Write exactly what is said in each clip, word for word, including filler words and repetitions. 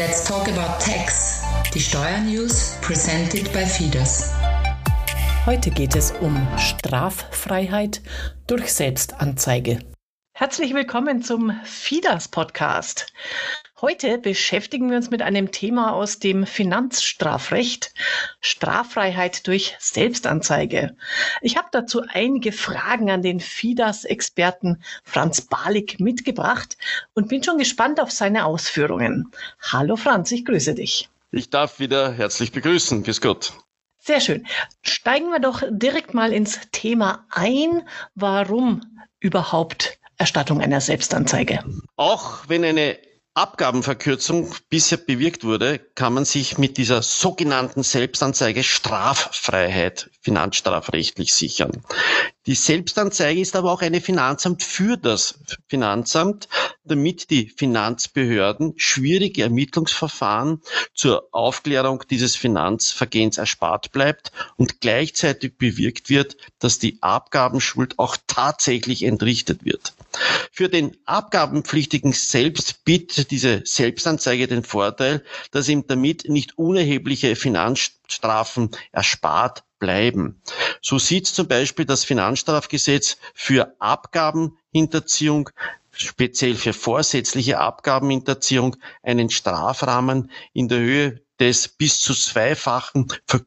Let's talk about tax. Die Steuernews presented by Fidas. Heute geht es um Straffreiheit durch Selbstanzeige. Herzlich willkommen zum Fidas-Podcast. Heute beschäftigen wir uns mit einem Thema aus dem Finanzstrafrecht, Straffreiheit durch Selbstanzeige. Ich habe dazu einige Fragen an den Fidas-Experten Franz Balik mitgebracht und bin schon gespannt auf seine Ausführungen. Hallo Franz, ich grüße dich. Ich darf wieder herzlich begrüßen. Grüß Gott. Sehr schön. Steigen wir doch direkt mal ins Thema ein. Warum überhaupt Erstattung einer Selbstanzeige? Auch wenn eine Abgabenverkürzung bisher bewirkt wurde, kann man sich mit dieser sogenannten Selbstanzeige Straffreiheit finanzstrafrechtlich sichern. Die Selbstanzeige ist aber auch eine Finanzamt für das Finanzamt, damit die Finanzbehörden schwierige Ermittlungsverfahren zur Aufklärung dieses Finanzvergehens erspart bleibt und gleichzeitig bewirkt wird, dass die Abgabenschuld auch tatsächlich entrichtet wird. Für den Abgabenpflichtigen selbst bietet diese Selbstanzeige den Vorteil, dass ihm damit nicht unerhebliche Finanzstrafen erspart bleiben. So sieht zum Beispiel das Finanzstrafgesetz für Abgabenhinterziehung, speziell für vorsätzliche Abgabenhinterziehung, einen Strafrahmen in der Höhe des bis zu zweifachen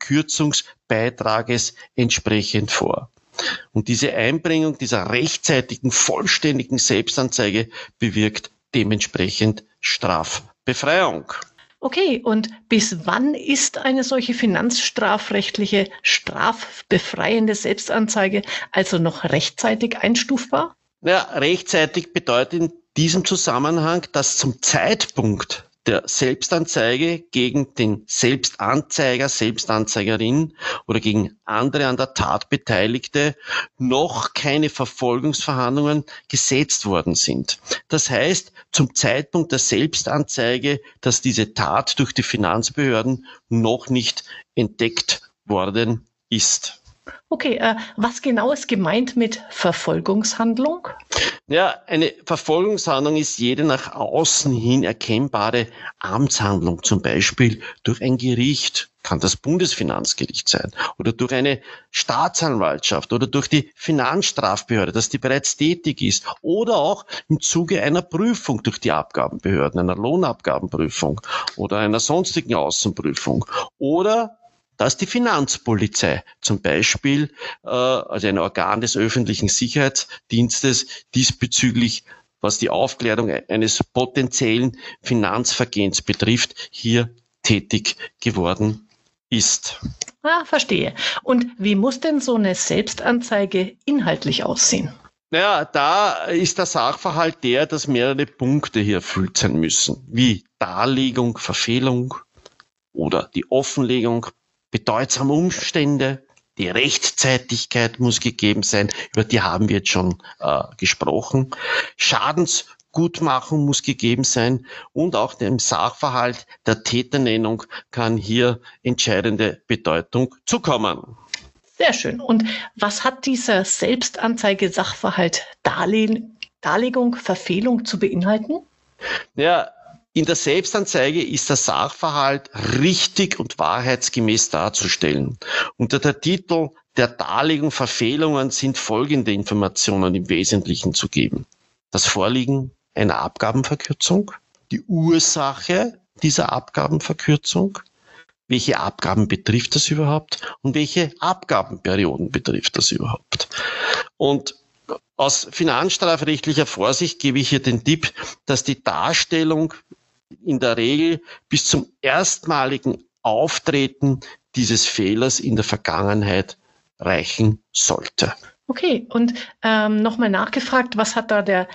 Verkürzungsbeitrages entsprechend vor. Und diese Einbringung dieser rechtzeitigen, vollständigen Selbstanzeige bewirkt dementsprechend Strafbefreiung. Okay, und bis wann ist eine solche finanzstrafrechtliche, strafbefreiende Selbstanzeige also noch rechtzeitig einstufbar? Ja, rechtzeitig bedeutet in diesem Zusammenhang, dass zum Zeitpunkt der Selbstanzeige gegen den Selbstanzeiger, Selbstanzeigerin oder gegen andere an der Tat Beteiligte noch keine Verfolgungsverhandlungen gesetzt worden sind. Das heißt, zum Zeitpunkt der Selbstanzeige, dass diese Tat durch die Finanzbehörden noch nicht entdeckt worden ist. Okay, äh, was genau ist gemeint mit Verfolgungshandlung? Ja, eine Verfolgungshandlung ist jede nach außen hin erkennbare Amtshandlung, zum Beispiel durch ein Gericht, kann das Bundesfinanzgericht sein, oder durch eine Staatsanwaltschaft oder durch die Finanzstrafbehörde, dass die bereits tätig ist, oder auch im Zuge einer Prüfung durch die Abgabenbehörden, einer Lohnabgabenprüfung oder einer sonstigen Außenprüfung, oder dass die Finanzpolizei zum Beispiel, äh, also ein Organ des öffentlichen Sicherheitsdienstes, diesbezüglich, was die Aufklärung eines potenziellen Finanzvergehens betrifft, hier tätig geworden ist. Ah, verstehe. Und wie muss denn so eine Selbstanzeige inhaltlich aussehen? Naja, da ist der Sachverhalt der, dass mehrere Punkte hier erfüllt sein müssen, wie Darlegung, Verfehlung oder die Offenlegung bedeutsame Umstände, die Rechtzeitigkeit muss gegeben sein, über die haben wir jetzt schon äh, gesprochen. Schadensgutmachung muss gegeben sein und auch dem Sachverhalt der Täternennung kann hier entscheidende Bedeutung zukommen. Sehr schön. Und was hat dieser Selbstanzeige-Sachverhalt Darle- Darlegung, Verfehlung zu beinhalten? Ja, in der Selbstanzeige ist der Sachverhalt richtig und wahrheitsgemäß darzustellen. Unter der Titel der Darlegung Verfehlungen sind folgende Informationen im Wesentlichen zu geben. Das Vorliegen einer Abgabenverkürzung, die Ursache dieser Abgabenverkürzung, welche Abgaben betrifft das überhaupt und welche Abgabenperioden betrifft das überhaupt. Und aus finanzstrafrechtlicher Vorsicht gebe ich hier den Tipp, dass die Darstellung in der Regel bis zum erstmaligen Auftreten dieses Fehlers in der Vergangenheit reichen sollte. Okay, und ähm, nochmal nachgefragt, was hat da der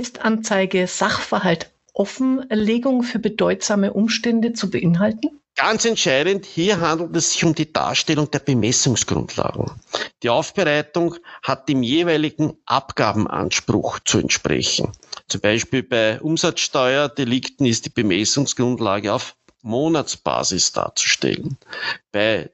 Selbstanzeige-Sachverhalt Offenlegung für bedeutsame Umstände zu beinhalten? Ganz entscheidend, hier handelt es sich um die Darstellung der Bemessungsgrundlagen. Die Aufbereitung hat dem jeweiligen Abgabenanspruch zu entsprechen. Zum Beispiel bei Umsatzsteuerdelikten ist die Bemessungsgrundlage auf Monatsbasis darzustellen. Bei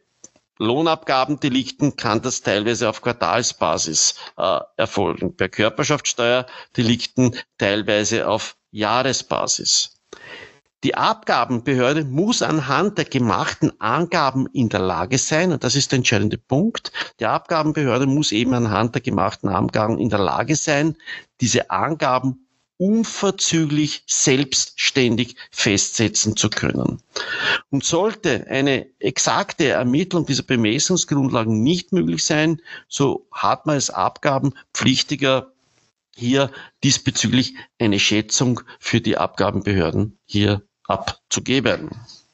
Lohnabgabendelikten kann das teilweise auf Quartalsbasis äh, erfolgen. Bei Körperschaftsteuerdelikten teilweise auf Jahresbasis. Die Abgabenbehörde muss anhand der gemachten Angaben in der Lage sein, und das ist der entscheidende Punkt, die Abgabenbehörde muss eben anhand der gemachten Angaben in der Lage sein, diese Angaben unverzüglich selbstständig festsetzen zu können. Und sollte eine exakte Ermittlung dieser Bemessungsgrundlagen nicht möglich sein, so hat man als Abgabenpflichtiger hier diesbezüglich eine Schätzung für die Abgabenbehörden hier abzugeben.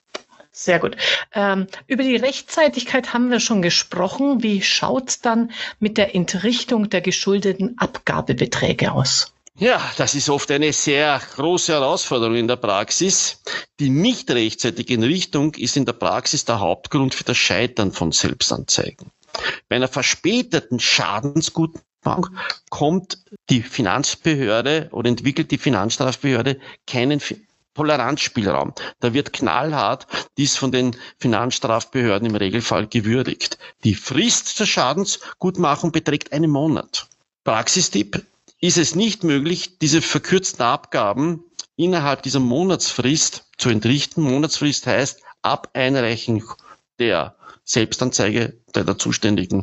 Sehr gut. Ähm, über die Rechtzeitigkeit haben wir schon gesprochen. Wie schaut es dann mit der Entrichtung der geschuldeten Abgabebeträge aus? Ja, das ist oft eine sehr große Herausforderung in der Praxis. Die nicht rechtzeitige Entrichtung ist in der Praxis der Hauptgrund für das Scheitern von Selbstanzeigen. Bei einer verspäteten Schadensgutmachung kommt die Finanzbehörde oder entwickelt die Finanzstrafbehörde keinen Toleranzspielraum. Da wird knallhart dies von den Finanzstrafbehörden im Regelfall gewürdigt. Die Frist zur Schadensgutmachung beträgt einen Monat. Praxistipp: Ist es nicht möglich, diese verkürzten Abgaben innerhalb dieser Monatsfrist zu entrichten? Monatsfrist heißt ab Einreichung der Selbstanzeige bei der zuständigen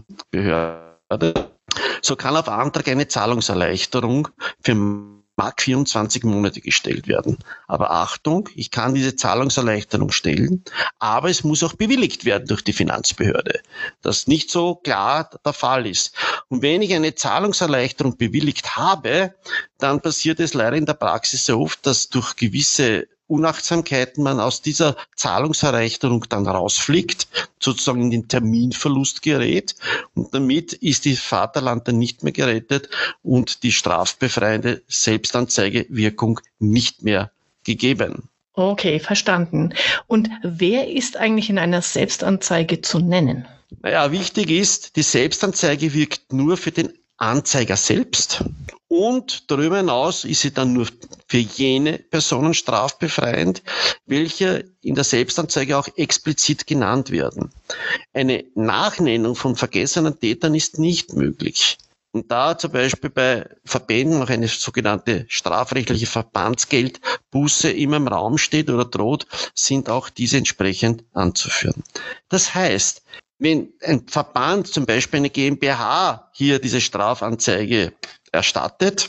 Behörde. So kann auf Antrag eine Zahlungserleichterung für mag vierundzwanzig Monate gestellt werden. Aber Achtung, ich kann diese Zahlungserleichterung stellen, aber es muss auch bewilligt werden durch die Finanzbehörde, das nicht so klar der Fall ist. Und wenn ich eine Zahlungserleichterung bewilligt habe, dann passiert es leider in der Praxis sehr oft, dass durch gewisse Unachtsamkeiten man aus dieser Zahlungserleichterung dann rausfliegt, sozusagen in den Terminverlust gerät, und damit ist das Vaterland dann nicht mehr gerettet und die strafbefreiende Selbstanzeigewirkung nicht mehr gegeben. Okay, verstanden. Und wer ist eigentlich in einer Selbstanzeige zu nennen? Naja, wichtig ist, die Selbstanzeige wirkt nur für den Anzeiger selbst, und darüber hinaus ist sie dann nur für jene Personen strafbefreiend, welche in der Selbstanzeige auch explizit genannt werden. Eine Nachnennung von vergessenen Tätern ist nicht möglich. Und da zum Beispiel bei Verbänden noch eine sogenannte strafrechtliche Verbandsgeldbuße immer im Raum steht oder droht, sind auch diese entsprechend anzuführen. Das heißt, wenn ein Verband, zum Beispiel eine GmbH, hier diese Strafanzeige erstattet,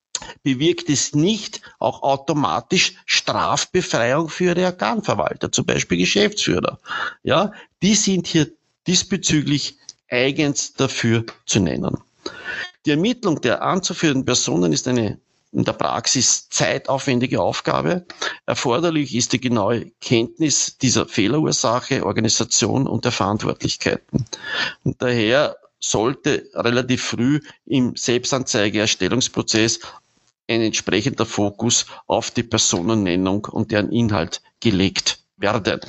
bewirkt es nicht auch automatisch Strafbefreiung für ihre Organverwalter, zum Beispiel Geschäftsführer. Ja, die sind hier diesbezüglich eigens dafür zu nennen. Die Ermittlung der anzuführenden Personen ist eine in der Praxis zeitaufwendige Aufgabe. Erforderlich ist die genaue Kenntnis dieser Fehlerursache, Organisation und der Verantwortlichkeiten. Und daher sollte relativ früh im Selbstanzeigeerstellungsprozess ein entsprechender Fokus auf die Personennennung und deren Inhalt gelegt werden.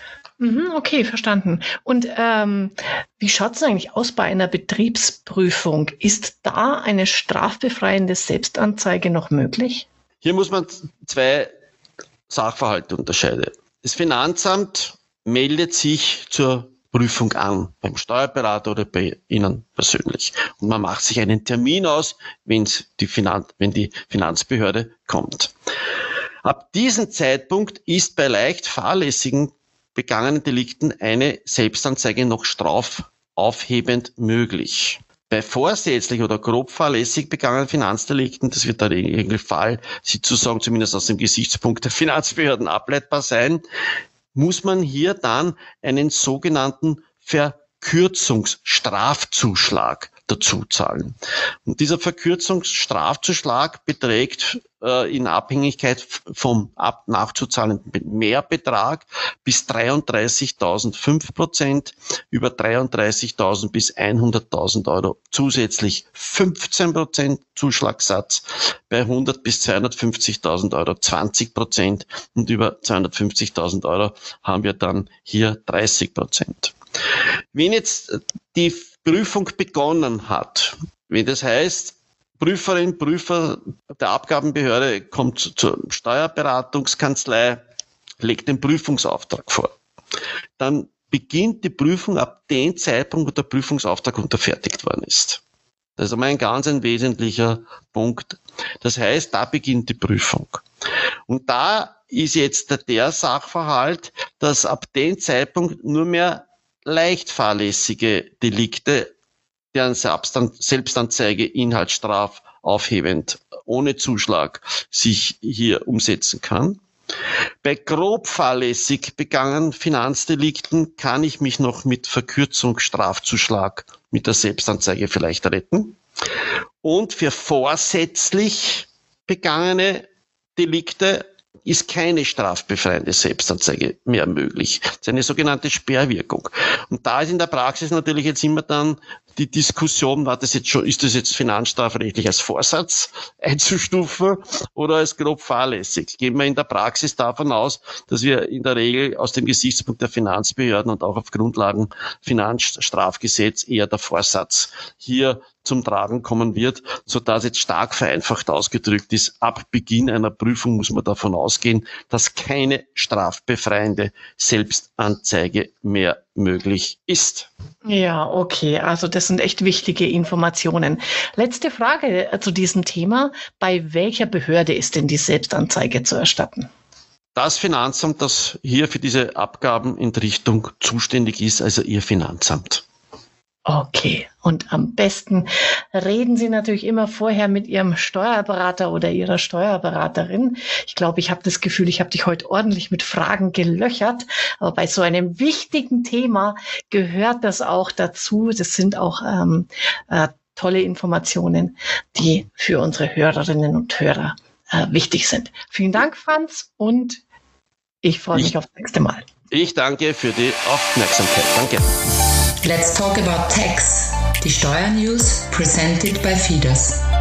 Okay, verstanden. Und ähm, wie schaut es eigentlich aus bei einer Betriebsprüfung? Ist da eine strafbefreiende Selbstanzeige noch möglich? Hier muss man zwei Sachverhalte unterscheiden. Das Finanzamt meldet sich zur Prüfung an, beim Steuerberater oder bei Ihnen persönlich. Und man macht sich einen Termin aus, wenn's die Finan- wenn die Finanzbehörde kommt. Ab diesem Zeitpunkt ist bei leicht fahrlässigen begangenen Delikten eine Selbstanzeige noch strafaufhebend möglich. Bei vorsätzlich oder grob fahrlässig begangenen Finanzdelikten, das wird der Regelfall, sozusagen zumindest aus dem Gesichtspunkt der Finanzbehörden ableitbar sein, muss man hier dann einen sogenannten Verkürzungsstrafzuschlag dazu zahlen. Und dieser Verkürzungsstrafzuschlag beträgt äh, in Abhängigkeit vom ab nachzuzahlenden Mehrbetrag bis dreiunddreißigtausendfünf Prozent, über dreiunddreißigtausend bis hunderttausend Euro zusätzlich fünfzehn Prozent Zuschlagssatz, bei hundert bis zweihundertfünfzigtausend Euro zwanzig Prozent und über zweihundertfünfzigtausend Euro haben wir dann hier dreißig Prozent. Wenn jetzt die Prüfung begonnen hat, wenn das heißt, Prüferin, Prüfer der Abgabenbehörde kommt zur Steuerberatungskanzlei, legt den Prüfungsauftrag vor, dann beginnt die Prüfung ab dem Zeitpunkt, wo der Prüfungsauftrag unterfertigt worden ist. Das ist einmal ein ganz ein wesentlicher Punkt. Das heißt, da beginnt die Prüfung. Und da ist jetzt der Sachverhalt, dass ab dem Zeitpunkt nur mehr leicht fahrlässige Delikte, deren Selbstanzeige inhaltsstrafaufhebend ohne Zuschlag sich hier umsetzen kann. Bei grob fahrlässig begangenen Finanzdelikten kann ich mich noch mit Verkürzung Strafzuschlag mit der Selbstanzeige vielleicht retten. Und für vorsätzlich begangene Delikte ist keine strafbefreiende Selbstanzeige mehr möglich. Das ist eine sogenannte Sperrwirkung. Und da ist in der Praxis natürlich jetzt immer dann die Diskussion, war das jetzt schon, ist das jetzt finanzstrafrechtlich als Vorsatz einzustufen oder als grob fahrlässig? Gehen wir in der Praxis davon aus, dass wir in der Regel aus dem Gesichtspunkt der Finanzbehörden und auch auf Grundlagen Finanzstrafgesetz eher der Vorsatz hier zum Tragen kommen wird, so dass jetzt stark vereinfacht ausgedrückt ist, ab Beginn einer Prüfung muss man davon ausgehen, dass keine strafbefreiende Selbstanzeige mehr möglich ist. Ja, okay, also das sind echt wichtige Informationen. Letzte Frage zu diesem Thema. Bei welcher Behörde ist denn die Selbstanzeige zu erstatten? Das Finanzamt, das hier für diese Abgabenentrichtung zuständig ist, also Ihr Finanzamt. Okay, und am besten reden Sie natürlich immer vorher mit Ihrem Steuerberater oder Ihrer Steuerberaterin. Ich glaube, ich habe das Gefühl, ich habe dich heute ordentlich mit Fragen gelöchert. Aber bei so einem wichtigen Thema gehört das auch dazu. Das sind auch ähm, äh, tolle Informationen, die für unsere Hörerinnen und Hörer äh, wichtig sind. Vielen Dank, Franz, und ich freue mich aufs nächste Mal. Ich danke für die Aufmerksamkeit. Danke. Let's talk about tax. Die Steuernews presented by Fidas.